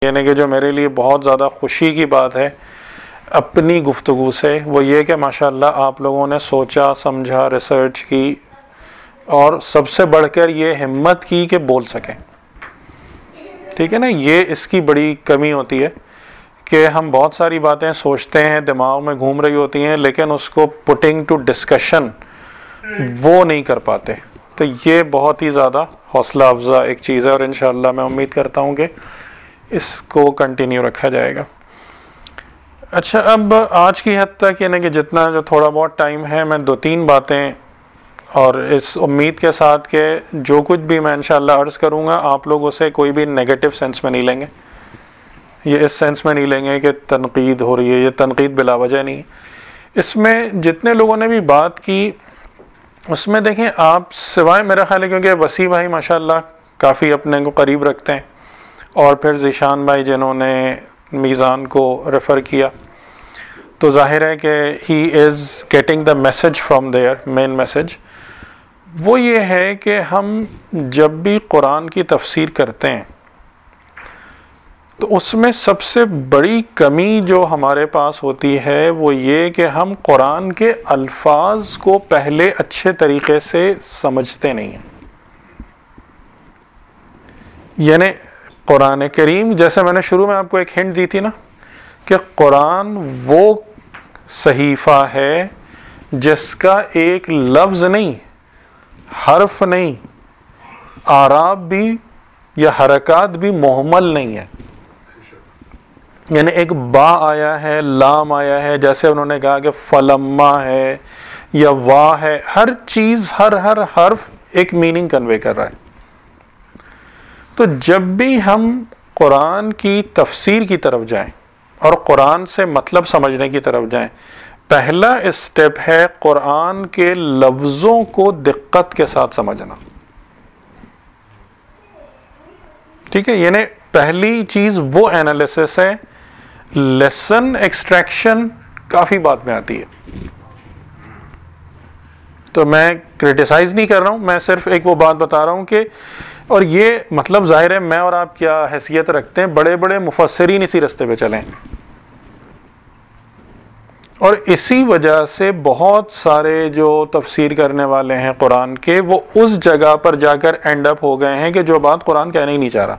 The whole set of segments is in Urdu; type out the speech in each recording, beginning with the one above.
یعنی کہ جو میرے لیے بہت زیادہ خوشی کی بات ہے اپنی گفتگو سے، وہ یہ کہ ماشاءاللہ آپ لوگوں نے سوچا سمجھا، ریسرچ کی، اور سب سے بڑھ کر یہ ہمت کی کہ بول سکیں. ٹھیک ہے نا، یہ اس کی بڑی کمی ہوتی ہے کہ ہم بہت ساری باتیں سوچتے ہیں، دماغ میں گھوم رہی ہوتی ہیں، لیکن اس کو پٹنگ ٹو ڈسکشن وہ نہیں کر پاتے. تو یہ بہت ہی زیادہ حوصلہ افزا ایک چیز ہے، اور انشاءاللہ میں امید کرتا ہوں کہ اس کو کنٹینیو رکھا جائے گا. اچھا، اب آج کی حد تک یعنی کہ جتنا جو تھوڑا بہت ٹائم ہے، میں 2-3 باتیں، اور اس امید کے ساتھ کہ جو کچھ بھی میں انشاءاللہ عرض کروں گا آپ لوگ اسے کوئی بھی نیگیٹو سینس میں نہیں لیں گے. یہ اس سینس میں نہیں لیں گے کہ تنقید ہو رہی ہے، یہ تنقید بلا وجہ نہیں. اس میں جتنے لوگوں نے بھی بات کی اس میں دیکھیں آپ، سوائے میرا خیال ہے کیونکہ وسیع بھائی ماشاءاللہ کافی اپنے کو قریب رکھتے ہیں، اور پھر ذیشان بھائی جنہوں نے میزان کو ریفر کیا، تو ظاہر ہے کہ he is getting the message from there. Main message وہ یہ ہے کہ ہم جب بھی قرآن کی تفسیر کرتے ہیں تو اس میں سب سے بڑی کمی جو ہمارے پاس ہوتی ہے وہ یہ کہ ہم قرآن کے الفاظ کو پہلے اچھے طریقے سے سمجھتے نہیں ہیں. یعنی قرآن کریم، جیسے میں نے شروع میں آپ کو ایک ہنٹ دی تھی نا کہ قرآن وہ صحیفہ ہے جس کا ایک لفظ نہیں، حرف نہیں، اعراب بھی یا حرکات بھی مہمل نہیں ہے. یعنی ایک با آیا ہے، لام آیا ہے، جیسے انہوں نے کہا کہ فلما ہے یا وا ہے، ہر چیز، ہر حرف ایک میننگ کنوے کر رہا ہے. تو جب بھی ہم قرآن کی تفسیر کی طرف جائیں اور قرآن سے مطلب سمجھنے کی طرف جائیں، پہلا اسٹیپ ہے قرآن کے لفظوں کو دقت کے ساتھ سمجھنا. ٹھیک ہے، یعنی پہلی چیز وہ اینالیسس ہے. لیسن ایکسٹریکشن کافی بات میں آتی ہے، تو میں کرٹیسائز نہیں کر رہا ہوں، میں صرف ایک وہ بات بتا رہا ہوں کہ، اور یہ مطلب ظاہر ہے میں اور آپ کیا حیثیت رکھتے ہیں، بڑے بڑے مفسرین اسی رستے پہ چلیں، اور اسی وجہ سے بہت سارے جو تفسیر کرنے والے ہیں قرآن کے، وہ اس جگہ پر جا کر اینڈ اپ ہو گئے ہیں کہ جو بات قرآن کہنا ہی نہیں چاہ رہا.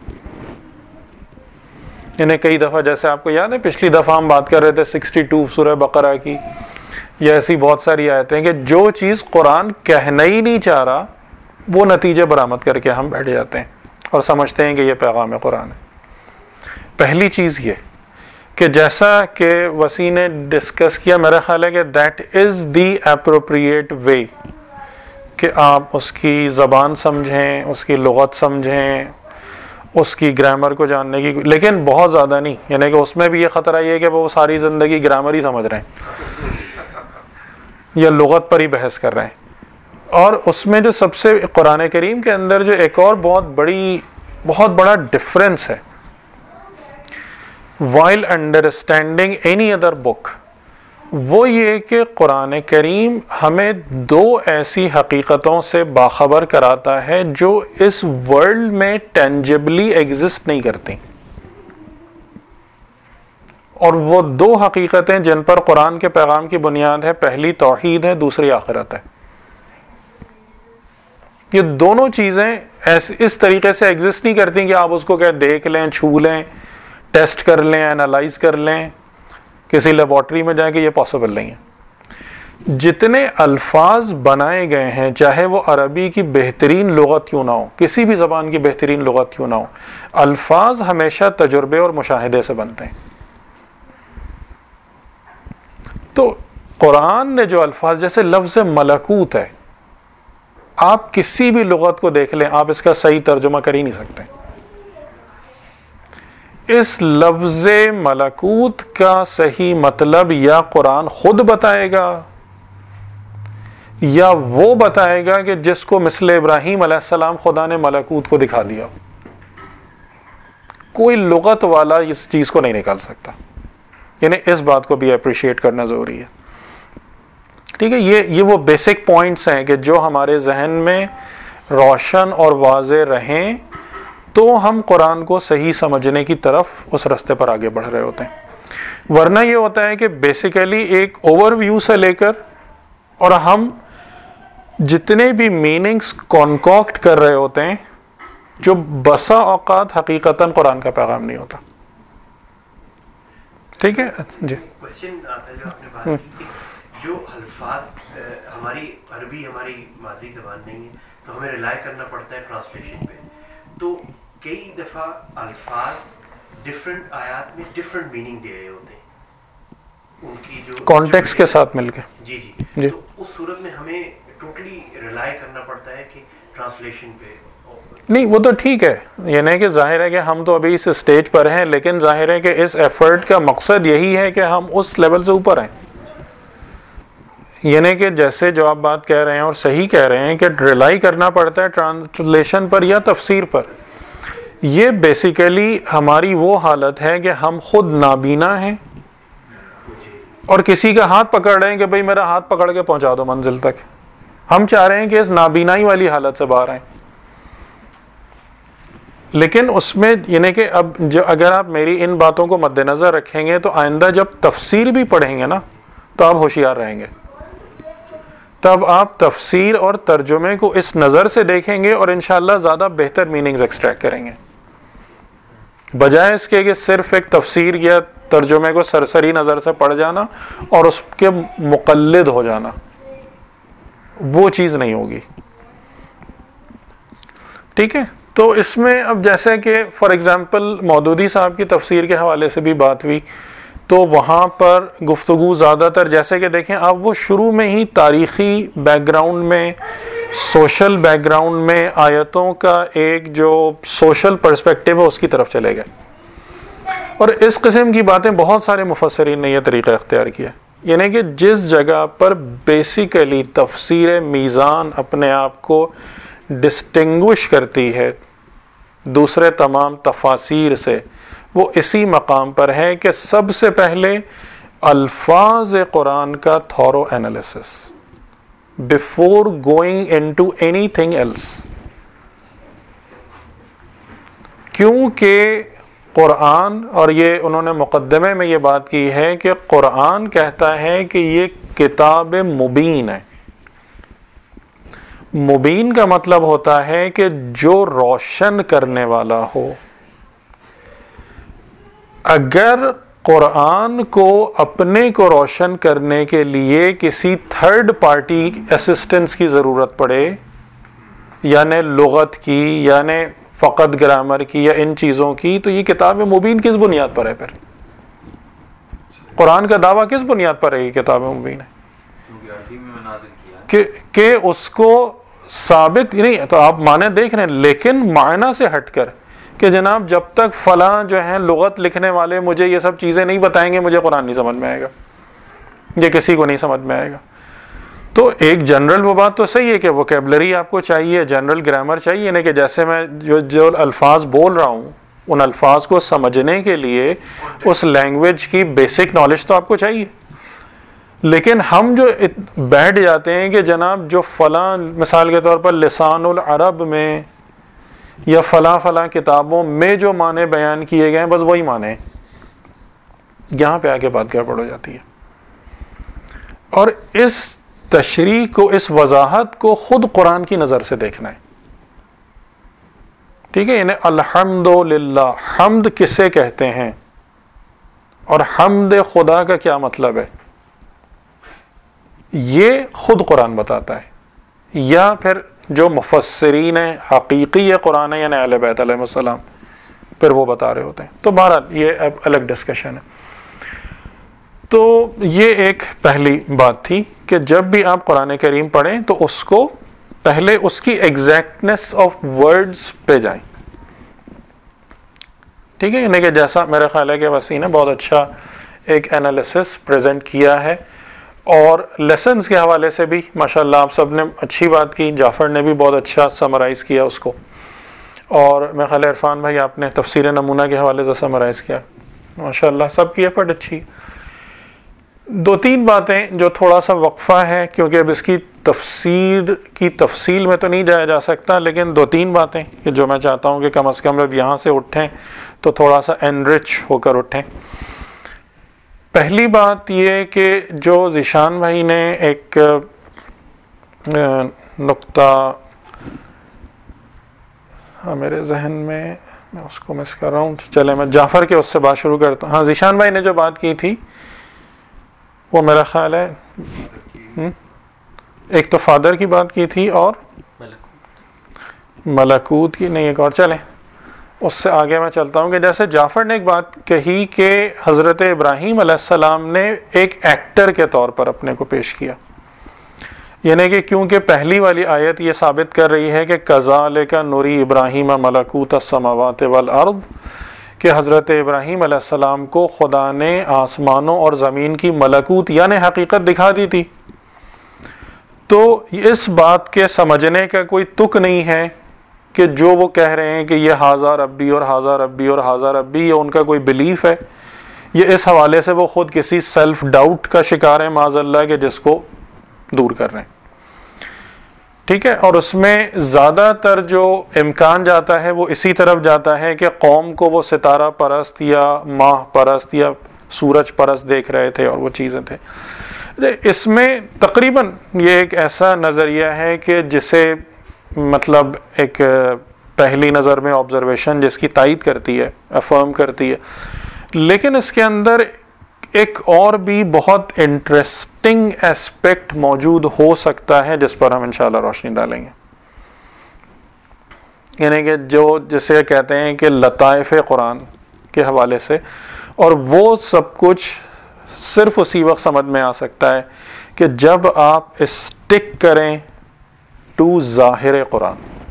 یعنی کئی دفعہ، جیسے آپ کو یاد ہے پچھلی دفعہ ہم بات کر رہے تھے 62 سورہ بقرہ کی، یا ایسی بہت ساری آیتیں کہ جو چیز قرآن کہنا ہی نہیں چاہ رہا وہ نتیجے برآمد کر کے ہم بیٹھ جاتے ہیں اور سمجھتے ہیں کہ یہ پیغام قرآن ہے. پہلی چیز یہ کہ جیسا کہ وسیع نے ڈسکس کیا، میرا خیال ہے کہ that is the appropriate way کہ آپ اس کی زبان سمجھیں، اس کی لغت سمجھیں، اس کی گرامر کو جاننے کی، لیکن بہت زیادہ نہیں. یعنی کہ اس میں بھی یہ خطرہ یہ ہے کہ وہ ساری زندگی گرامر ہی سمجھ رہے ہیں یا لغت پر ہی بحث کر رہے ہیں. اور اس میں جو سب سے قرآن کریم کے اندر جو ایک اور بہت بڑا ڈفرینس ہے، while understanding any other book، وہ یہ کہ قرآن کریم ہمیں 2 ایسی حقیقتوں سے باخبر کراتا ہے جو اس ورلڈ میں ٹینجبلی ایگزسٹ نہیں کرتی، اور وہ 2 حقیقتیں جن پر قرآن کے پیغام کی بنیاد ہے، پہلی توحید ہے، دوسری آخرت ہے. یہ دونوں چیزیں اس طریقے سے ایگزسٹ نہیں کرتی کہ آپ اس کو کہ دیکھ لیں، چھو لیں، ٹیسٹ کر لیں، اینالائز کر لیں کسی لیبارٹری میں جا کے. یہ پاسبل نہیں ہے. جتنے الفاظ بنائے گئے ہیں، چاہے وہ عربی کی بہترین لغت کیوں نہ ہو، کسی بھی زبان کی بہترین لغت کیوں نہ ہو، الفاظ ہمیشہ تجربے اور مشاہدے سے بنتے ہیں. تو قرآن نے جو الفاظ، جیسے لفظ ملکوت ہے، آپ کسی بھی لغت کو دیکھ لیں، آپ اس کا صحیح ترجمہ کر ہی نہیں سکتے. اس لفظ ملکوت کا صحیح مطلب یا قرآن خود بتائے گا یا وہ بتائے گا کہ جس کو مثل ابراہیم علیہ السلام خدا نے ملکوت کو دکھا دیا. کوئی لغت والا اس چیز کو نہیں نکال سکتا. یعنی اس بات کو بھی اپریشیٹ کرنا ضروری ہے. ٹھیک ہے، یہ وہ بیسک پوائنٹس ہیں کہ جو ہمارے ذہن میں روشن اور واضح رہیں تو ہم قرآن کو صحیح سمجھنے کی طرف اس راستے پر آگے بڑھ رہے ہوتے ہیں. ورنہ یہ ہوتا ہے کہ بیسیکلی ایک اوور ویو سے لے کر اور ہم جتنے بھی میننگز کانکاکٹ کر رہے ہوتے ہیں جو بسا اوقات حقیقتاً قرآن کا پیغام نہیں ہوتا. ٹھیک ہے جی. کوشچن آتا ہے جو آپ نے بات کی جو الفاظ ہماری عربی ہماری مادری زبان نہیں ہے تو ہمیں ریلائی کرنا پڑتا ہے ٹرانسلیشن پہ. تو کئی دفعہ الفاظ ڈفرینٹ آیات میں ڈفرینٹ میننگ دے رہے ہوتے ہیں ان کی جو کانٹیکسٹ کے ساتھ مل کے. جی جی. تو اس صورت میں ہمیں ٹوٹلی ریلائی کرنا پڑتا ہے کہ ٹرانسلیشن پہ. نہیں وہ تو ٹھیک ہے, یعنی کہ ظاہر ہے کہ ہم تو ابھی اس اسٹیج پر ہیں, لیکن ظاہر ہے کہ اس ایفرٹ کا مقصد یہی ہے کہ ہم اس لیول سے اوپر ہیں. یعنی کہ جیسے جو آپ بات کہہ رہے ہیں اور صحیح کہہ رہے ہیں کہ ریلائی کرنا پڑتا ہے ٹرانسلیشن پر یا تفسیر پر. یہ بیسیکلی ہماری وہ حالت ہے کہ ہم خود نابینا ہیں اور کسی کا ہاتھ پکڑ رہے ہیں کہ بھئی میرا ہاتھ پکڑ کے پہنچا دو منزل تک. ہم چاہ رہے ہیں کہ اس نابینائی والی حالت سے باہر آئیں. لیکن اس میں یعنی کہ اب جو اگر آپ میری ان باتوں کو مد نظر رکھیں گے تو آئندہ جب تفسیر بھی پڑھیں گے نا تو آپ ہوشیار رہیں گے. تب آپ تفسیر اور ترجمے کو اس نظر سے دیکھیں گے اور انشاءاللہ زیادہ بہتر میننگز ایکسٹریکٹ کریں گے, بجائے اس کے کہ صرف ایک تفسیر یا ترجمے کو سرسری نظر سے پڑھ جانا اور اس کے مقلد ہو جانا. وہ چیز نہیں ہوگی. ٹھیک ہے. تو اس میں اب جیسے کہ فار ایگزامپل مودودی صاحب کی تفسیر کے حوالے سے بھی بات ہوئی تو وہاں پر گفتگو زیادہ تر جیسے کہ دیکھیں آپ وہ شروع میں ہی تاریخی بیک گراؤنڈ میں سوشل بیک گراؤنڈ میں آیتوں کا ایک جو سوشل پرسپیکٹیو ہے اس کی طرف چلے گئے. اور اس قسم کی باتیں بہت سارے مفسرین نے یہ طریقہ اختیار کیا, یعنی کہ جس جگہ پر بیسیکلی تفسیر میزان اپنے آپ کو ڈسٹنگوش کرتی ہے دوسرے تمام تفاسیر سے, وہ اسی مقام پر ہے کہ سب سے پہلے الفاظ قرآن کا thorough analysis before going into anything else. کیونکہ قرآن, اور یہ انہوں نے مقدمے میں یہ بات کی ہے کہ قرآن کہتا ہے کہ یہ کتاب مبین ہے. مبین کا مطلب ہوتا ہے کہ جو روشن کرنے والا ہو. اگر قرآن کو اپنے کو روشن کرنے کے لیے کسی تھرڈ پارٹی اسسٹنس کی ضرورت پڑے, یعنی لغت کی یعنی فقط گرامر کی یا ان چیزوں کی, تو یہ کتاب مبین کس بنیاد پر ہے؟ پھر قرآن کا دعویٰ کس بنیاد پر ہے یہ کتاب مبین ہے؟ کہ اس کو ثابت نہیں تو آپ معنی دیکھ رہے ہیں, لیکن معنی سے ہٹ کر کہ جناب جب تک فلاں جو ہیں لغت لکھنے والے مجھے یہ سب چیزیں نہیں بتائیں گے مجھے قرآن نہیں سمجھ میں آئے گا, یہ کسی کو نہیں سمجھ میں آئے گا. تو ایک جنرل وہ بات تو صحیح ہے کہ ووکیبلری آپ کو چاہیے, جنرل گرامر چاہیے, یعنی کہ جیسے میں جو الفاظ بول رہا ہوں ان الفاظ کو سمجھنے کے لیے اس لینگویج کی بیسک نالج تو آپ کو چاہیے. لیکن ہم جو بیٹھ جاتے ہیں کہ جناب جو فلاں مثال کے طور پر لسان العرب میں یا فلاں فلاں کتابوں میں جو معنی بیان کیے گئے ہیں بس وہی معنی ہیں, یہاں پہ آ کے بات گڑبڑ ہو جاتی ہے. اور اس تشریح کو, اس وضاحت کو خود قرآن کی نظر سے دیکھنا ہے. ٹھیک ہے. یعنی الحمدللہ, حمد کسے کہتے ہیں اور حمد خدا کا کیا مطلب ہے یہ خود قرآن بتاتا ہے, یا پھر جو مفسرین حقیقی قرآن ہے یعنی اہل بیت علیہ السلام پھر وہ بتا رہے ہوتے ہیں. تو بہرحال یہ اب الگ ڈسکشن ہے. تو یہ ایک پہلی بات تھی کہ جب بھی آپ قرآن کریم پڑھیں تو اس کو پہلے اس کی ایگزیکٹنس آف ورڈز پہ جائیں. ٹھیک ہے. یعنی کہ جیسا میرا خیال ہے کہ وسیم نے بہت اچھا ایک انالیسس پریزنٹ کیا ہے, اور لیسنز کے حوالے سے بھی ماشاءاللہ آپ سب نے اچھی بات کی, جعفر نے بھی بہت اچھا سمرائز کیا اس کو, اور میرا خیال ہے عرفان بھائی آپ نے تفسیر نمونہ کے حوالے سے سمرائز کیا. ماشاءاللہ سب کی ایفرٹ اچھی. دو تین باتیں جو تھوڑا سا وقفہ ہے کیونکہ اب اس کی تفسیر کی تفصیل میں تو نہیں جایا جا سکتا، لیکن 2-3 باتیں کہ جو میں چاہتا ہوں کہ کم از کم جب یہاں سے اٹھیں تو تھوڑا سا انرچ ہو کر اٹھیں. پہلی بات یہ کہ جو ذیشان بھائی نے ایک نقطہ میرے ذہن میں اس کو مس کر رہا ہوں، چلے میں جعفر کے اس سے بات شروع کرتا ہوں. ہاں، ذیشان بھائی نے جو بات کی تھی وہ میرا خیال ہے ایک تو فادر کی بات کی تھی اور ملکوت کی، نہیں ایک اور، چلیں اس سے آگے میں چلتا ہوں کہ جیسے جعفر نے ایک بات کہی کہ حضرت ابراہیم علیہ السلام نے ایک ایکٹر کے طور پر اپنے کو پیش کیا، یعنی کہ کیونکہ پہلی والی آیت یہ ثابت کر رہی ہے کہ کذالک نری ابراہیم ملکوت السماوات والارض، کہ حضرت ابراہیم علیہ السلام کو خدا نے آسمانوں اور زمین کی ملکوت یعنی حقیقت دکھا دی تھی. تو اس بات کے سمجھنے کا کوئی تک نہیں ہے کہ جو وہ کہہ رہے ہیں کہ یہ ہاذا ربی اور ہاذا ربی اور ہاذا ربی، یہ ان کا کوئی بلیف ہے. یہ اس حوالے سے وہ خود کسی سیلف ڈاؤٹ کا شکار ہے معاذ اللہ، کہ جس کو دور کر رہے ہیں. ٹھیک ہے، اور اس میں زیادہ تر جو امکان جاتا ہے وہ اسی طرف جاتا ہے کہ قوم کو وہ ستارہ پرست یا ماہ پرست یا سورج پرست دیکھ رہے تھے اور وہ چیزیں تھے. اس میں تقریباً یہ ایک ایسا نظریہ ہے کہ جسے مطلب ایک پہلی نظر میں آبزرویشن جس کی تائید کرتی ہے، افرم کرتی ہے، لیکن اس کے اندر ایک اور بھی بہت انٹرسٹنگ ایسپیکٹ موجود ہو سکتا ہے جس پر ہم انشاءاللہ روشنی ڈالیں گے. یعنی کہ جو جسے کہتے ہیں کہ لطائف قرآن کے حوالے سے، اور وہ سب کچھ صرف اسی وقت سمجھ میں آ سکتا ہے کہ جب آپ اسٹک کریں ٹو ظاہر قرآن.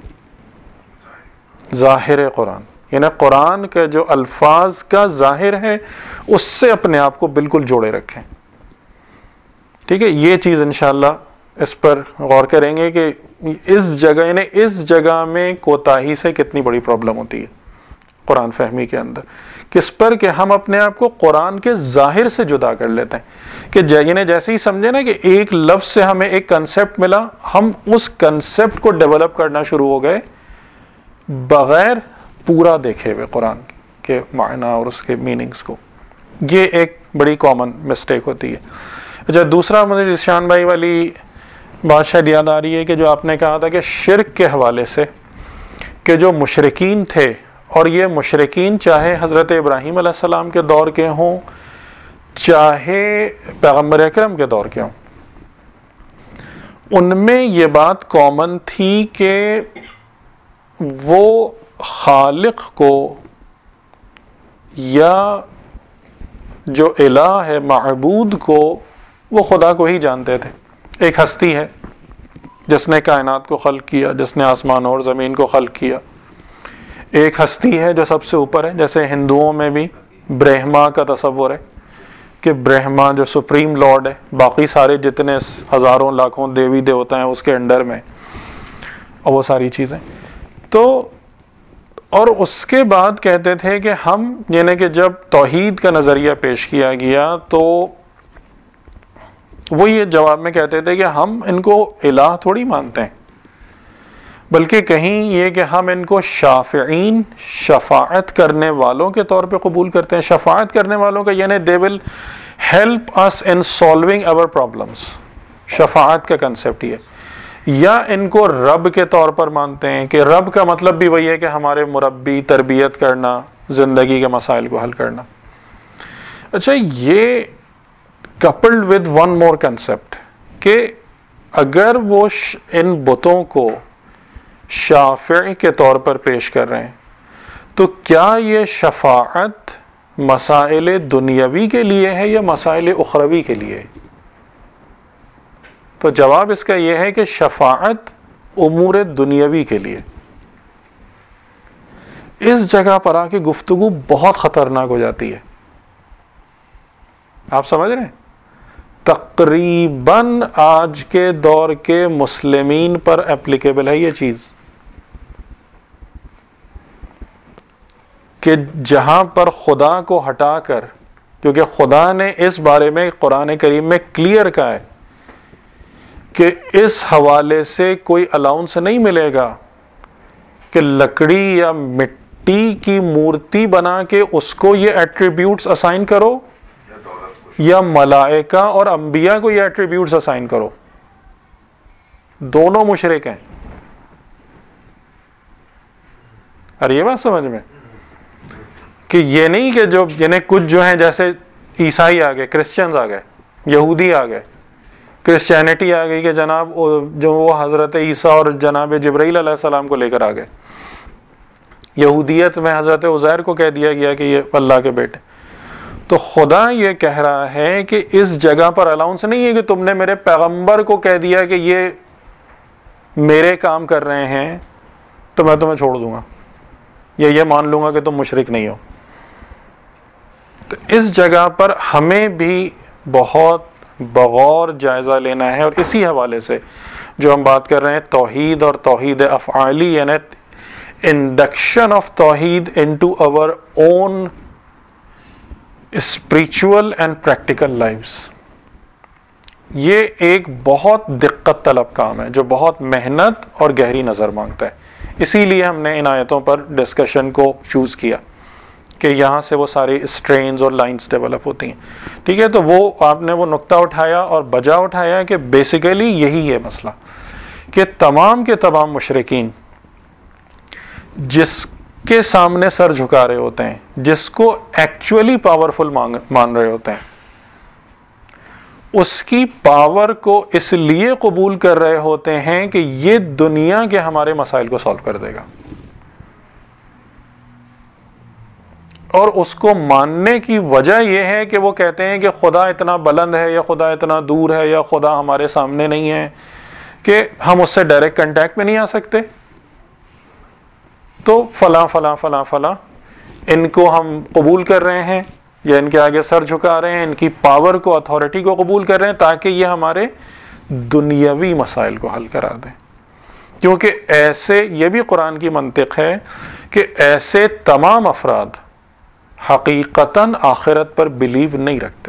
ظاہر قرآن یعنی قرآن کے جو الفاظ کا ظاہر ہے اس سے اپنے آپ کو بالکل جوڑے رکھیں. ٹھیک ہے، یہ چیز انشاءاللہ اس پر غور کریں گے کہ اس جگہ یعنی اس جگہ میں کوتاہی سے کتنی بڑی پرابلم ہوتی ہے قرآن فہمی کے اندر، کس پر کہ ہم اپنے آپ کو قرآن کے ظاہر سے جدا کر لیتے ہیں. کہ یعنی جیسے ہی سمجھے نا کہ ایک لفظ سے ہمیں ایک کنسیپٹ ملا، ہم اس کنسیپٹ کو ڈیولپ کرنا شروع ہو گئے بغیر پورا دیکھے ہوئے قرآن کے معنی اور اس کے میننگز کو. یہ ایک بڑی کامن مسٹیک ہوتی ہے. اچھا، دوسرا مجھے ذیشان بھائی والی بات شاید یاد آ رہی ہے کہ جو آپ نے کہا تھا کہ شرک کے حوالے سے، کہ جو مشرکین تھے، اور یہ مشرکین چاہے حضرت ابراہیم علیہ السلام کے دور کے ہوں چاہے پیغمبر اکرم کے دور کے ہوں، ان میں یہ بات کامن تھی کہ وہ خالق کو یا جو الہ ہے معبود کو وہ خدا کو ہی جانتے تھے. ایک ہستی ہے جس نے کائنات کو خلق کیا، جس نے آسمان اور زمین کو خلق کیا. ایک ہستی ہے جو سب سے اوپر ہے، جیسے ہندوؤں میں بھی برہما کا تصور ہے کہ برہما جو سپریم لارڈ ہے، باقی سارے جتنے ہزاروں لاکھوں دیوی دیوتا ہیں اس کے انڈر میں، اور وہ ساری چیزیں. تو اور اس کے بعد کہتے تھے کہ ہم یعنی کہ جب توحید کا نظریہ پیش کیا گیا تو وہ یہ جواب میں کہتے تھے کہ ہم ان کو الہ تھوڑی مانتے ہیں، بلکہ کہیں یہ کہ ہم ان کو شافعین، شفاعت کرنے والوں کے طور پہ قبول کرتے ہیں. شفاعت کرنے والوں کا یعنی they will help us in solving our problems. شفاعت کا کنسیپٹ یہ. یا ان کو رب کے طور پر مانتے ہیں کہ رب کا مطلب بھی وہی ہے کہ ہمارے مربی، تربیت کرنا، زندگی کے مسائل کو حل کرنا. اچھا، یہ coupled with one more concept کہ اگر وہ ان بتوں کو شافع کے طور پر پیش کر رہے ہیں تو کیا یہ شفاعت مسائل دنیاوی کے لیے ہے یا مسائل اخروی کے لیے ہے؟ تو جواب اس کا یہ ہے کہ شفاعت امور دنیاوی کے لیے. اس جگہ پر آ کے گفتگو بہت خطرناک ہو جاتی ہے. آپ سمجھ رہے ہیں؟ تقریباً آج کے دور کے مسلمین پر اپلیکیبل ہے یہ چیز کہ جہاں پر خدا کو ہٹا کر، کیونکہ خدا نے اس بارے میں قرآن کریم میں کلیئر کہا ہے کہ اس حوالے سے کوئی الاؤنس نہیں ملے گا کہ لکڑی یا مٹی کی مورتی بنا کے اس کو یہ ایٹریبیوٹس اسائن کرو یا ملائکہ اور انبیاء کو یہ ایٹریبیوٹس اسائن کرو. دونوں مشرک ہیں. اور یہ بات سمجھ میں کہ یہ نہیں کہ جو یعنی کچھ جو ہیں جیسے عیسائی آ گئے, کرسچنز آ گئے, یہودی آ گئے, کرسچینٹی آ گئی کہ جناب جو وہ حضرت عیسیٰ اور جناب جبرائیل علیہ السلام کو لے کر آ گئے. یہودیت میں حضرت عزیر کو کہہ دیا گیا کہ یہ اللہ کے بیٹے. تو خدا یہ کہہ رہا ہے کہ اس جگہ پر الاؤنس نہیں ہے کہ تم نے میرے پیغمبر کو کہہ دیا کہ یہ میرے کام کر رہے ہیں تو میں تمہیں چھوڑ دوں گا یا یہ مان لوں گا کہ تم مشرک نہیں ہو. تو اس جگہ پر ہمیں بھی بہت بغور جائزہ لینا ہے. اور اسی حوالے سے جو ہم بات کر رہے ہیں توحید اور توحید افعالی, یعنی انڈکشن آف توحید into our own spiritual and practical lives, یہ ایک بہت دقت طلب کام ہے جو بہت محنت اور گہری نظر مانگتا ہے. اسی لیے ہم نے ان آیتوں پر ڈسکشن کو چوز کیا کہ یہاں سے وہ سارے اسٹرینز اور لائنز ڈیولپ ہوتی ہیں. ٹھیک ہے, تو وہ آپ نے وہ نقطہ اٹھایا اور بجا اٹھایا کہ بیسیکلی یہی ہے مسئلہ کہ تمام کے تمام مشرکین جس کے سامنے سر جھکا رہے ہوتے ہیں, جس کو ایکچولی پاورفل مان رہے ہوتے ہیں, اس کی پاور کو اس لیے قبول کر رہے ہوتے ہیں کہ یہ دنیا کے ہمارے مسائل کو سالو کر دے گا. اور اس کو ماننے کی وجہ یہ ہے کہ وہ کہتے ہیں کہ خدا اتنا بلند ہے یا خدا اتنا دور ہے یا خدا ہمارے سامنے نہیں ہے کہ ہم اس سے ڈائریکٹ کنٹیکٹ میں نہیں آ سکتے, تو فلاں فلاں فلاں فلاں ان کو ہم قبول کر رہے ہیں یا ان کے آگے سر جھکا رہے ہیں, ان کی پاور کو, اتھارٹی کو قبول کر رہے ہیں تاکہ یہ ہمارے دنیاوی مسائل کو حل کرا دیں. کیونکہ ایسے, یہ بھی قرآن کی منطق ہے کہ ایسے تمام افراد حقیقتاً آخرت پر بلیو نہیں رکھتے.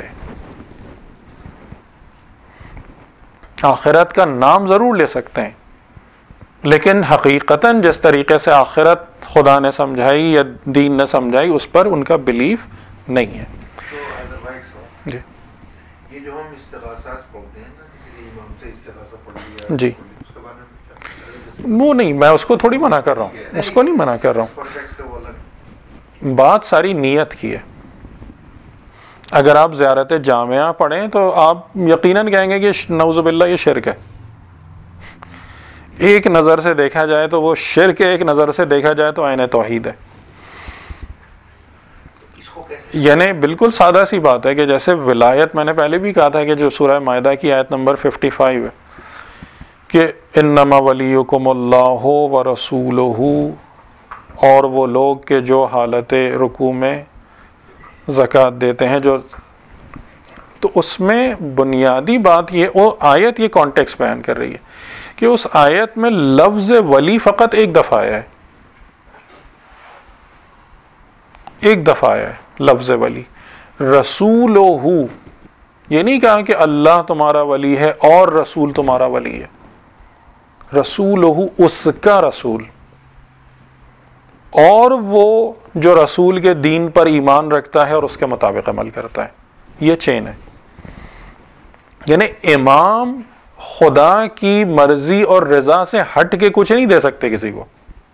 آخرت کا نام ضرور لے سکتے ہیں لیکن حقیقتاً جس طریقے سے آخرت خدا نے سمجھائی یا دین نے سمجھائی اس پر ان کا بلیف نہیں ہے. جی, یہ جو ہم استغاثات پڑھتے ہیں نا, امام سے استغاثہ پڑھ لیا جی, وہ نہیں, میں اس کو تھوڑی منع کر رہا ہوں, اس کو نہیں منع کر رہا ہوں. بات ساری نیت کی ہے. اگر آپ زیارت جامعہ پڑھیں تو آپ یقیناً کہیں گے کہ نعوذ باللہ یہ شرک ہے. ایک نظر سے دیکھا جائے تو وہ شرک ہے, ایک نظر سے دیکھا جائے تو عین توحید ہے. یعنی بالکل سادہ سی بات ہے کہ جیسے ولایت, میں نے پہلے بھی کہا تھا کہ جو سورہ مائدہ کی آیت نمبر 55 ہے کہ انما ولیکم اللہ ورسولہ, اور وہ لوگ کہ جو حالت رکوع میں زکوٰۃ دیتے ہیں, جو, تو اس میں بنیادی بات یہ, وہ آیت یہ کانٹیکسٹ بیان کر رہی ہے کہ اس آیت میں لفظ ولی فقط ایک دفعہ آیا ہے, ایک دفعہ آیا ہے لفظ ولی. رسولہ, یہ نہیں کہا کہ اللہ تمہارا ولی ہے اور رسول تمہارا ولی ہے. رسولہ, اس کا رسول, اور وہ جو رسول کے دین پر ایمان رکھتا ہے اور اس کے مطابق عمل کرتا ہے. یہ چین ہے. یعنی امام خدا کی مرضی اور رضا سے ہٹ کے کچھ نہیں دے سکتے کسی کو.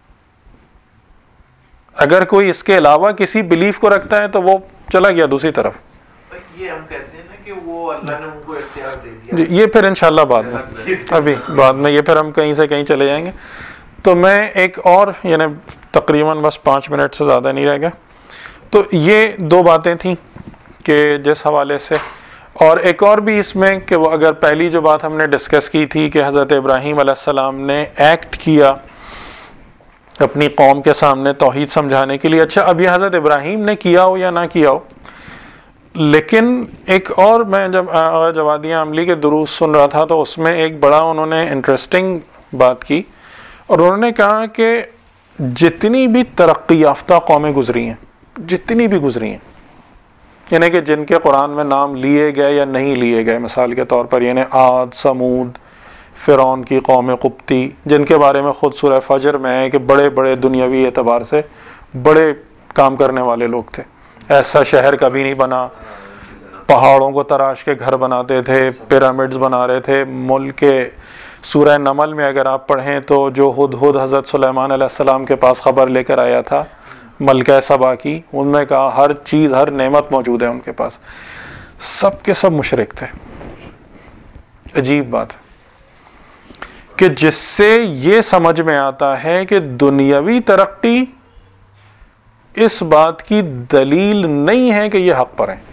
اگر کوئی اس کے علاوہ کسی بلیف کو رکھتا ہے تو وہ چلا گیا دوسری طرف. یہ ہم کہتے ہیں نا کہ وہ اللہ نے ان کو اختیار دے دیا. جی, یہ پھر انشاءاللہ بعد میں, ابھی بعد میں, یہ پھر ہم کہیں سے کہیں چلے جائیں گے. تو میں ایک اور, یعنی تقریباً بس 5 منٹ سے زیادہ نہیں رہ گیا. تو یہ 2 باتیں تھیں کہ جس حوالے سے, اور ایک اور بھی اس میں کہ وہ اگر پہلی جو بات ہم نے ڈسکس کی تھی کہ حضرت ابراہیم علیہ السلام نے ایکٹ کیا اپنی قوم کے سامنے توحید سمجھانے کے لیے. اچھا, اب یہ حضرت ابراہیم نے کیا ہو یا نہ کیا ہو, لیکن ایک اور, میں جب جوادیہ عملی کے دروس سن رہا تھا تو اس میں ایک بڑا انہوں نے انٹرسٹنگ بات کی, اور انہوں نے کہا کہ جتنی بھی ترقی یافتہ قومیں گزری ہیں, جتنی بھی گزری ہیں, یعنی کہ جن کے قرآن میں نام لیے گئے یا نہیں لیے گئے, مثال کے طور پر یعنی عاد, سمود, فرعون کی قوم قبطی، جن کے بارے میں خود سورہ فجر میں ہے کہ بڑے بڑے دنیاوی اعتبار سے بڑے کام کرنے والے لوگ تھے، ایسا شہر کبھی نہیں بنا، پہاڑوں کو تراش کے گھر بناتے تھے، پیرامڈز بنا رہے تھے ملک کے۔ سورہ نمل میں اگر آپ پڑھیں تو جو ہدہد حضرت سلیمان علیہ السلام کے پاس خبر لے کر آیا تھا ملکہ سبا کی، ان میں کہا ہر چیز ہر نعمت موجود ہے ان کے پاس، سب کے سب مشرک تھے۔ عجیب بات ہے کہ جس سے یہ سمجھ میں آتا ہے کہ دنیاوی ترقی اس بات کی دلیل نہیں ہے کہ یہ حق پر ہے،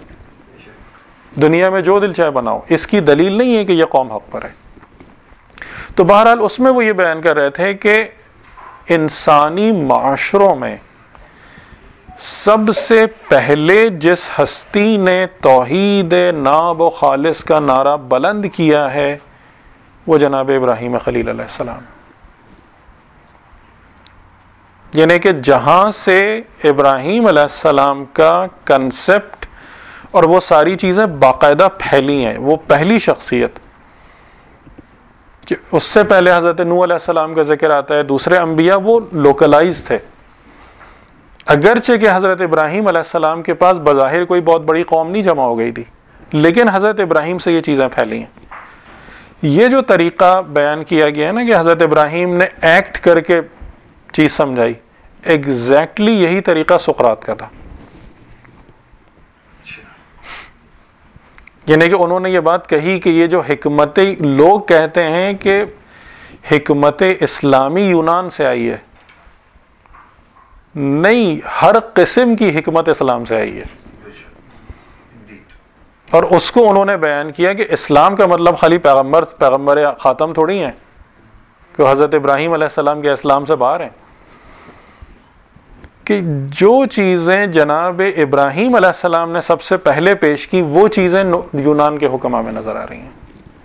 دنیا میں جو دل چاہے بناؤ، اس کی دلیل نہیں ہے کہ یہ قوم حق پر ہے۔ تو بہرحال اس میں وہ یہ بیان کر رہے تھے کہ انسانی معاشروں میں سب سے پہلے جس ہستی نے توحید ناب و خالص کا نعرہ بلند کیا ہے وہ جناب ابراہیم خلیل علیہ السلام، یعنی کہ جہاں سے ابراہیم علیہ السلام کا کنسپٹ اور وہ ساری چیزیں باقاعدہ پھیلی ہیں، وہ پہلی شخصیت کہ اس سے پہلے حضرت نوح علیہ السلام کا ذکر آتا ہے، دوسرے انبیاء وہ لوکلائز تھے، اگرچہ کہ حضرت ابراہیم علیہ السلام کے پاس بظاہر کوئی بہت بڑی قوم نہیں جمع ہو گئی تھی، لیکن حضرت ابراہیم سے یہ چیزیں پھیلی ہیں۔ یہ جو طریقہ بیان کیا گیا ہے نا کہ حضرت ابراہیم نے ایکٹ کر کے چیز سمجھائی، ایگزیکٹلی یہی طریقہ سقراط کا تھا، یعنی کہ انہوں نے یہ بات کہی کہ یہ جو حکمت، لوگ کہتے ہیں کہ حکمت اسلامی یونان سے آئی ہے، نہیں، ہر قسم کی حکمت اسلام سے آئی ہے، اور اس کو انہوں نے بیان کیا کہ اسلام کا مطلب خالی پیغمبر خاتم تھوڑی ہیں کہ حضرت ابراہیم علیہ السلام کے اسلام سے باہر ہیں، کہ جو چیزیں جناب ابراہیم علیہ السلام نے سب سے پہلے پیش کی وہ چیزیں یونان کے حکماں میں نظر آ رہی ہیں۔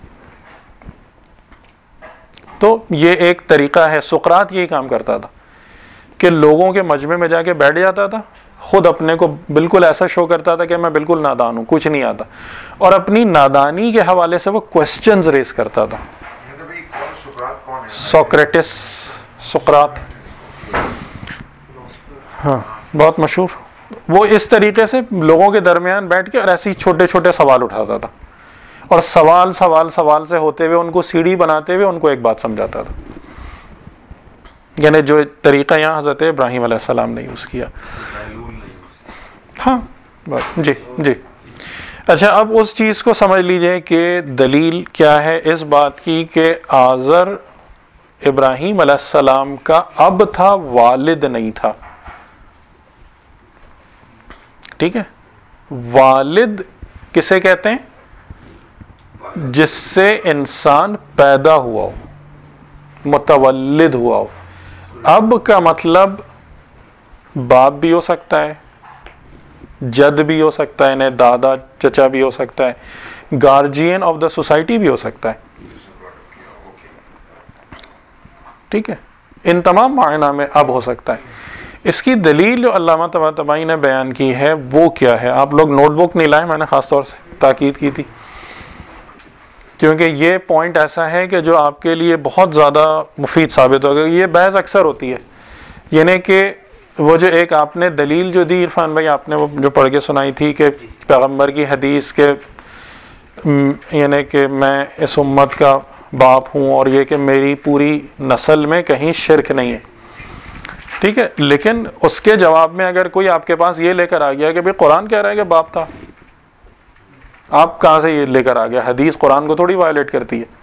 تو یہ ایک طریقہ ہے، سقراط یہی کام کرتا تھا کہ لوگوں کے مجمع میں جا کے بیٹھ جاتا تھا، خود اپنے کو بالکل ایسا شو کرتا تھا کہ میں بالکل نادان ہوں، کچھ نہیں آتا، اور اپنی نادانی کے حوالے سے وہ کوسچنز ریز کرتا تھا۔ سوکریٹس، سقراط، ہاں بہت مشہور، وہ اس طریقے سے لوگوں کے درمیان بیٹھ کے اور ایسے چھوٹے چھوٹے سوال اٹھاتا تھا، اور سوال سے ہوتے ہوئے ان کو سیڑھی بناتے ہوئے ان کو ایک بات سمجھاتا تھا، یعنی جو طریقہ یہاں حضرت ابراہیم علیہ السلام نے یوز کیا۔ ہاں جی جی، اچھا اب اس چیز کو سمجھ لیجئے کہ دلیل کیا ہے اس بات کی کہ آزر ابراہیم علیہ السلام کا اب تھا، والد نہیں تھا، ٹھیک ہے؟ والد کسے کہتے ہیں؟ جس سے انسان پیدا ہوا ہو، متولد ہوا ہو۔ اب کا مطلب باپ بھی ہو سکتا ہے، جد بھی ہو سکتا ہے، دادا چچا بھی ہو سکتا ہے، گارجین آف دا سوسائٹی بھی ہو سکتا ہے، ٹھیک ہے؟ ان تمام معنی میں اب ہو سکتا ہے۔ اس کی دلیل جو علامہ طباطبائی نے بیان کی ہے وہ کیا ہے؟ آپ لوگ نوٹ بک نہیں لائے، میں نے خاص طور سے تاکید کی تھی کیونکہ یہ پوائنٹ ایسا ہے کہ جو آپ کے لیے بہت زیادہ مفید ثابت ہوگا۔ یہ بحث اکثر ہوتی ہے، یعنی کہ وہ جو ایک آپ نے دلیل جو دی عرفان بھائی، آپ نے وہ جو پڑھ کے سنائی تھی کہ پیغمبر کی حدیث کے یعنی کہ میں اس امت کا باپ ہوں اور یہ کہ میری پوری نسل میں کہیں شرک نہیں ہے، ٹھیک ہے؟ لیکن اس کے جواب میں اگر کوئی آپ کے پاس یہ لے کر آ گیا کہ بھئی قرآن کہہ رہا ہے کہ باپ تھا، آپ کہاں سے یہ لے کر آ گیا؟ حدیث قرآن کو تھوڑی وائلیٹ کرتی ہے،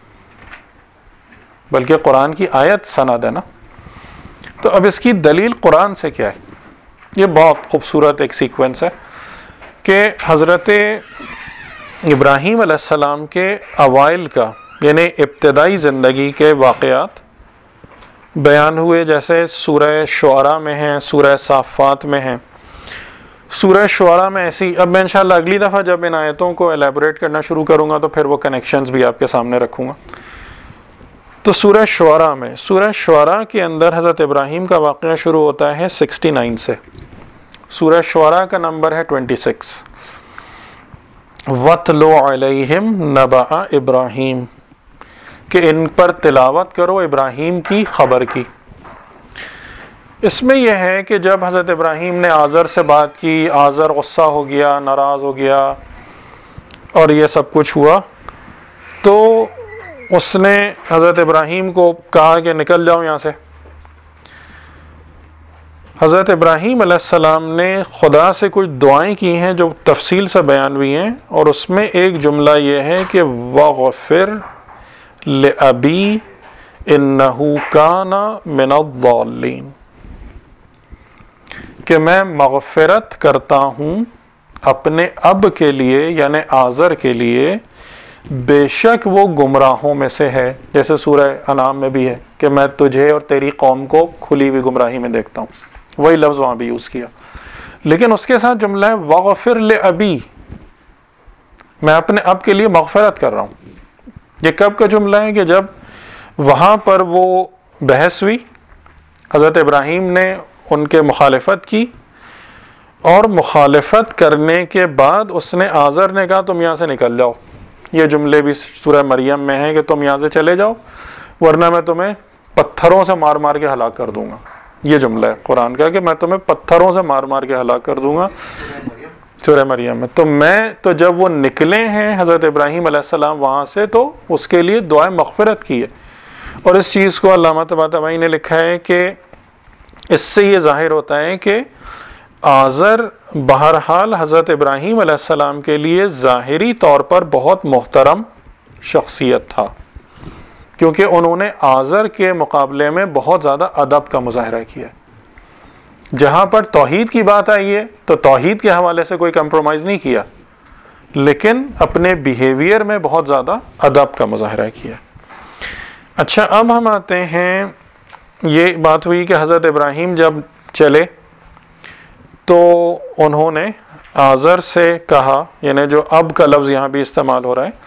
بلکہ قرآن کی آیت سند ہے نا۔ تو اب اس کی دلیل قرآن سے کیا ہے؟ یہ بہت خوبصورت ایک سیکوینس ہے کہ حضرت ابراہیم علیہ السلام کے اوائل کا یعنی ابتدائی زندگی کے واقعات بیان ہوئے، جیسے سورہ شعراء میں ہیں، سورہ صافات میں ہیں۔ سورہ شعراء میں ایسی، اب میں انشاءاللہ اگلی دفعہ جب ان آیتوں کو ایلیبوریٹ کرنا شروع کروں گا تو پھر وہ کنیکشنز بھی آپ کے سامنے رکھوں گا۔ تو سورہ شعراء کے اندر حضرت ابراہیم کا واقعہ شروع ہوتا ہے 69 سے، سورہ شعراء کا نمبر ہے 26۔ وَاتْلُ عَلَيْهِمْ نَبَأَ إِبْرَاهِيمَ، کہ ان پر تلاوت کرو ابراہیم کی خبر کی. اس میں یہ ہے کہ جب حضرت ابراہیم نے آزر سے بات کی، آزر غصہ ہو گیا، ناراض ہو گیا اور یہ سب کچھ ہوا، تو اس نے حضرت ابراہیم کو کہا کہ نکل جاؤ یہاں سے. حضرت ابراہیم علیہ السلام نے خدا سے کچھ دعائیں کی ہیں جو تفصیل سے بیان ہوئی ہیں، اور اس میں ایک جملہ یہ ہے کہ وَغْفِرْ لِأَبِي إِنَّهُ كَانَ مِنَ الضَّالِّينَ، کہ میں مغفرت کرتا ہوں اپنے اب کے لیے یعنی آزر کے لیے، بے شک وہ گمراہوں میں سے ہے. جیسے سورہ انعام میں بھی ہے کہ میں تجھے اور تیری قوم کو کھلی ہوئی گمراہی میں دیکھتا ہوں، وہی لفظ وہاں بھی یوز کیا. لیکن اس کے ساتھ جملہ ہے وَغْفِرْ لِأَبِي، میں اپنے اب کے لیے مغفرت کر رہا ہوں. یہ کب کا جملہ ہے؟ کہ جب وہاں پر وہ بحث ہوئی، حضرت ابراہیم نے ان کے مخالفت کی، اور مخالفت کرنے کے بعد اس نے آزر نے کہا تم یہاں سے نکل جاؤ. یہ جملے بھی سورہ مریم میں ہیں کہ تم یہاں سے چلے جاؤ ورنہ میں تمہیں پتھروں سے مار مار کے ہلاک کر دوں گا. یہ جملہ ہے قرآن کا کہ میں تمہیں پتھروں سے مار مار کے ہلاک کر دوں گا، سورہ مریم میں. تو جب وہ نکلے ہیں حضرت ابراہیم علیہ السلام وہاں سے، تو اس کے لیے دعائیں مغفرت کی ہے. اور اس چیز کو علامہ طباطبائی نے لکھا ہے کہ اس سے یہ ظاہر ہوتا ہے کہ آزر بہرحال حضرت ابراہیم علیہ السلام کے لیے ظاہری طور پر بہت محترم شخصیت تھا، کیونکہ انہوں نے آزر کے مقابلے میں بہت زیادہ ادب کا مظاہرہ کیا. جہاں پر توحید کی بات آئی ہے تو توحید کے حوالے سے کوئی کمپرومائز نہیں کیا، لیکن اپنے بیہیویئر میں بہت زیادہ ادب کا مظاہرہ کیا. اچھا، اب ہم آتے ہیں، یہ بات ہوئی کہ حضرت ابراہیم جب چلے تو انہوں نے آزر سے کہا، یعنی جو اب کا لفظ یہاں بھی استعمال ہو رہا ہے،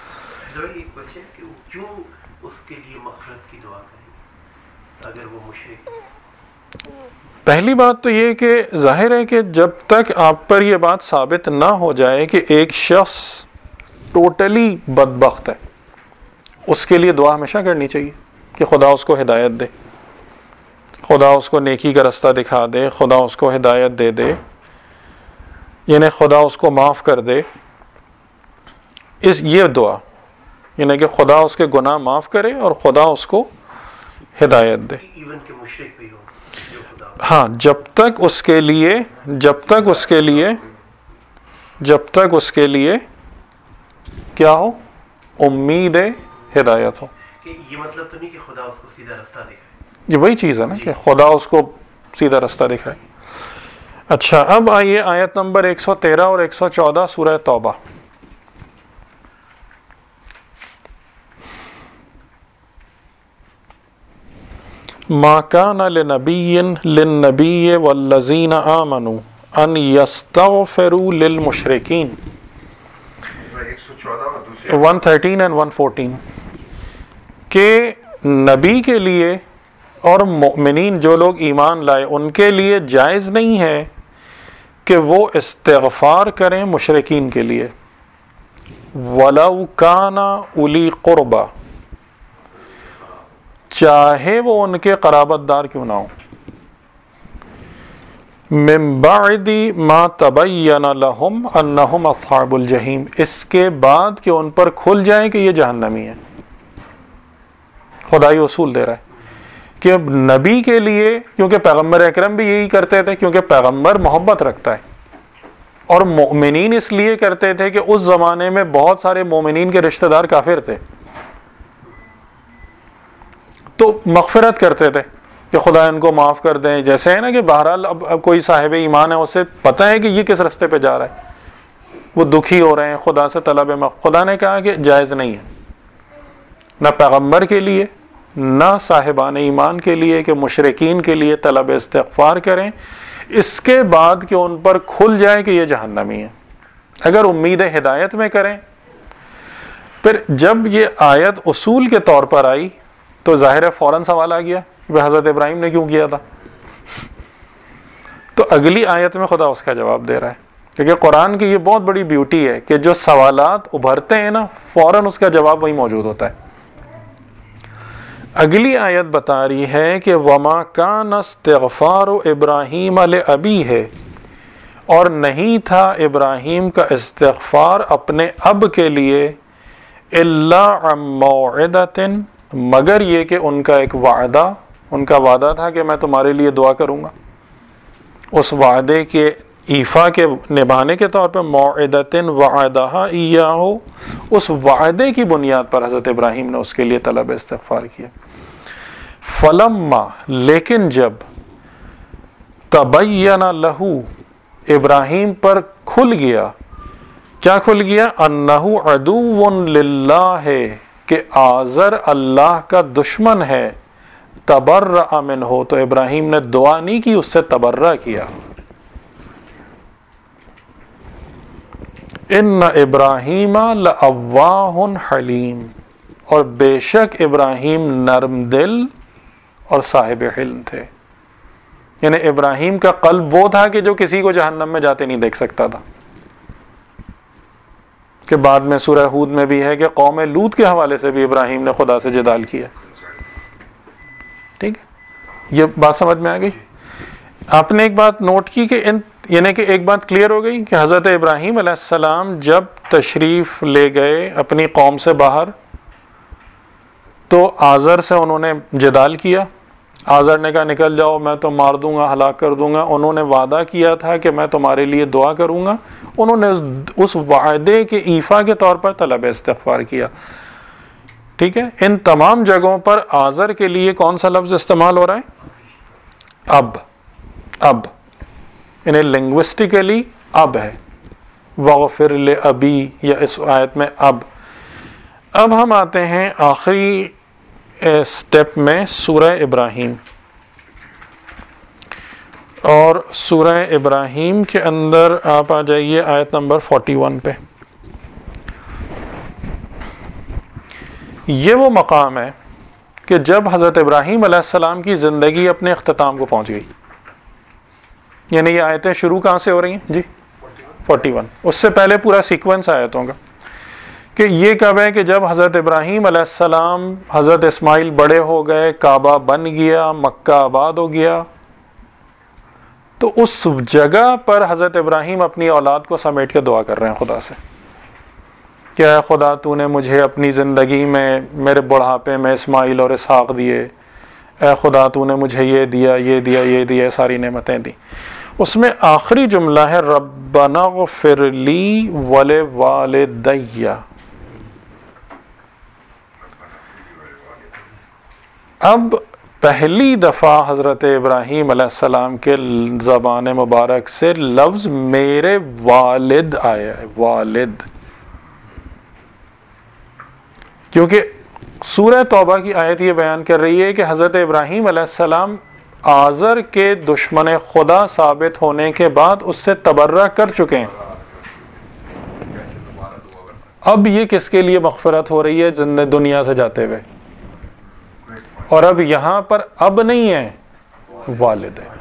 پہلی بات تو یہ کہ ظاہر ہے کہ جب تک آپ پر یہ بات ثابت نہ ہو جائے کہ ایک شخص ٹوٹلی بدبخت ہے، اس کے لیے دعا ہمیشہ کرنی چاہیے کہ خدا اس کو ہدایت دے، خدا اس کو نیکی کا رستہ دکھا دے، خدا اس کو ہدایت دے دے، یعنی خدا اس کو معاف کر دے. یہ دعا یعنی کہ خدا اس کے گناہ معاف کرے اور خدا اس کو ہدایت دے. ہاں، جب تک اس کے لیے کیا ہو؟ امید ہدایت ہو. یہ مطلب تو نہیں کہ خدا اس کو سیدھا رستہ دکھائے، یہ وہی چیز ہے نا کہ خدا اس کو سیدھا رستہ دکھائے. اچھا، اب آئیے آیت نمبر 113 اور 114 سورہ توبہ. ما کان للنبی والذین آمنوا ان یستغفروا للمشرکین، 113 and 114، کہ نبی کے لیے اور مؤمنین جو لوگ ایمان لائے ان کے لیے جائز نہیں ہے کہ وہ استغفار کریں مشرکین کے لیے، وَلَوْ كَانَ أُولِي قُرْبَى، چاہے وہ ان کے قرابت دار کیوں نہ ہو، مِن بَعْدِ مَا تَبَيَّنَ لَهُمْ أَنَّهُمْ أَصْحَابُ الْجَحِيمِ، اس کے بعد کہ ان پر کھل جائے کہ یہ جہنمی ہے. خدائی اصول دے رہا ہے کہ اب نبی کے لیے، کیونکہ پیغمبر اکرم بھی یہی کرتے تھے، کیونکہ پیغمبر محبت رکھتا ہے، اور مومنین اس لیے کرتے تھے کہ اس زمانے میں بہت سارے مومنین کے رشتہ دار کافر تھے، تو مغفرت کرتے تھے کہ خدا ان کو معاف کر دیں. جیسے ہے نا کہ بہرحال اب کوئی صاحب ایمان ہے، اسے پتہ ہے کہ یہ کس رستے پہ جا رہا ہے، وہ دکھی ہو رہے ہیں، خدا سے طلب خدا نے کہا کہ جائز نہیں ہے، نہ پیغمبر کے لیے نہ صاحبان ایمان کے لیے کہ مشرکین کے لیے طلب استغفار کریں اس کے بعد کہ ان پر کھل جائے کہ یہ جہنمی ہے. اگر امید ہدایت میں کریں. پھر جب یہ آیت اصول کے طور پر آئی تو ظاہر ہے فوراً سوال آ گیا کہ حضرت ابراہیم نے کیوں کیا تھا. تو اگلی آیت میں خدا اس کا جواب دے رہا ہے، کیونکہ قرآن کی یہ بہت بڑی بیوٹی ہے کہ جو سوالات ابھرتے ہیں نا، فوراً اس کا جواب وہی موجود ہوتا ہے. اگلی آیت بتا رہی ہے کہ وما کان استغفار ابراہیم لابیہ، اور نہیں تھا ابراہیم کا استغفار اپنے اب کے لیے، الا عن موعدۃ، مگر یہ کہ ان کا ایک وعدہ، ان کا وعدہ تھا کہ میں تمہارے لیے دعا کروں گا، اس وعدے کے ایفا کے نبھانے کے طور پہ، موعدۃ وعدہ ایاہ، اس وعدے کی بنیاد پر حضرت ابراہیم نے اس کے لیے طلب استغفار کیا۔ فلما، لیکن جب، تبین لہو، ابراہیم پر کھل گیا، کیا کھل گیا؟ انہ عدو للہ، کہ آزر اللہ کا دشمن ہے، تبرأ منہ، تو ابراہیم نے دعا نہیں کی، اس سے تبرہ کیا۔ ان ابراہیم لأواہ حلیم، اور بے شک ابراہیم نرم دل اور صاحب حلم تھے۔ یعنی ابراہیم کا قلب وہ تھا کہ جو کسی کو جہنم میں جاتے نہیں دیکھ سکتا تھا، کہ بعد میں سورہ ہود میں بھی ہے کہ قوم لوط کے حوالے سے بھی ابراہیم نے خدا سے جدال کیا۔ ٹھیک ہے، یہ بات سمجھ میں آ گئی؟ آپ نے ایک بات نوٹ کی کہ یعنی کہ ایک بات کلیئر ہو گئی کہ حضرت ابراہیم علیہ السلام جب تشریف لے گئے اپنی قوم سے باہر، تو آزر سے انہوں نے جدال کیا۔ آزر نے کہا نکل جاؤ، میں تو مار دوں گا، ہلاک کر دوں گا۔ انہوں نے وعدہ کیا تھا کہ میں تمہارے لیے دعا کروں گا، انہوں نے اس وعدے کے ایفا کے طور پر طلب استغفار کیا۔ ٹھیک ہے، ان تمام جگہوں پر آزر کے لیے کون سا لفظ استعمال ہو رہا ہے؟ اب انہیں لنگوسٹیکلی اب ہے، وغفر لأبی، یا اس آیت میں اب ہم آتے ہیں آخری سٹیپ میں، سورہ ابراہیم، اور سورہ ابراہیم کے اندر آپ آ جائیے آیت نمبر 41 پہ۔ یہ وہ مقام ہے کہ جب حضرت ابراہیم علیہ السلام کی زندگی اپنے اختتام کو پہنچ گئی، یعنی یہ آیتیں شروع کہاں سے ہو رہی ہیں جی؟ 41۔ اس سے پہلے پورا سیکوینس آیتوں کا کہ یہ کب ہے کہ جب حضرت ابراہیم علیہ السلام، حضرت اسماعیل بڑے ہو گئے، کعبہ بن گیا، مکہ آباد ہو گیا، تو اس جگہ پر حضرت ابراہیم اپنی اولاد کو سمیٹ کے دعا کر رہے ہیں خدا سے کہ اے خدا تو نے مجھے اپنی زندگی میں میرے بڑھاپے میں اسماعیل اور اسحاق دیے، اے خدا تو نے مجھے یہ دیا، یہ دیا، یہ دیا، ساری نعمتیں دی۔ اس میں آخری جملہ ہے ربنا اغفر لی ولوالدی۔ اب پہلی دفعہ حضرت ابراہیم علیہ السلام کے زبان مبارک سے لفظ میرے والد آیا ہے، والد، کیونکہ سورہ توبہ کی آیت یہ بیان کر رہی ہے کہ حضرت ابراہیم علیہ السلام آزر کے دشمن خدا ثابت ہونے کے بعد اس سے تبرہ کر چکے ہیں۔ اب یہ کس کے لیے مغفرت ہو رہی ہے؟ زندہ دنیا سے جاتے ہوئے، اور اب یہاں پر اب نہیں ہے، والد ہے۔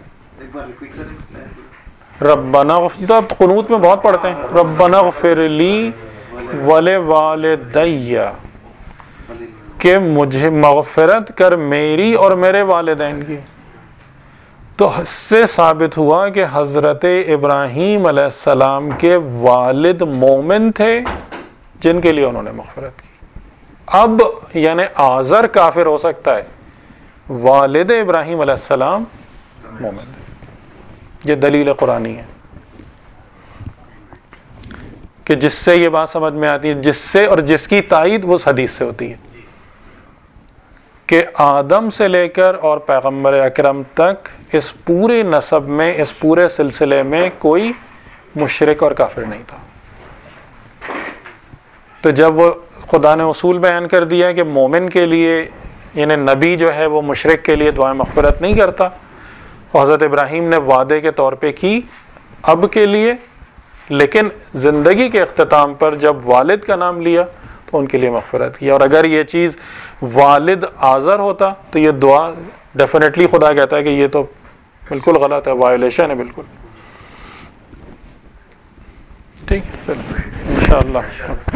ربنا تو آپ قنوت میں بہت پڑھتے ہیں، ربنا اغفر لی ولوالدی، کہ مجھے مغفرت کر میری اور میرے والدین کی۔ تو اس سے ثابت ہوا کہ حضرت ابراہیم علیہ السلام کے والد مومن تھے جن کے لیے انہوں نے مغفرت کی۔ اب یعنی آزر کافر ہو سکتا ہے، والد ابراہیم علیہ السلام مومن تھے۔ یہ دلیل قرآنی ہے کہ جس سے یہ بات سمجھ میں آتی ہے، جس سے اور جس کی تائید اس حدیث سے ہوتی ہے کہ آدم سے لے کر اور پیغمبر اکرم تک اس پورے نسب میں، اس پورے سلسلے میں کوئی مشرک اور کافر نہیں تھا۔ تو جب وہ خدا نے اصول بیان کر دیا کہ مومن کے لیے، یعنی نبی جو ہے وہ مشرک کے لیے دعائیں مغفرت نہیں کرتا، اور حضرت ابراہیم نے وعدے کے طور پہ کی اب کے لیے، لیکن زندگی کے اختتام پر جب والد کا نام لیا تو ان کے لیے مغفرت کی۔ اور اگر یہ چیز والد آزر ہوتا تو یہ دعا ڈیفینیٹلی خدا کہتا ہے کہ یہ تو بالکل غلط ہے، وائلیشن ہے بالکل۔ ٹھیک ہے، انشاءاللہ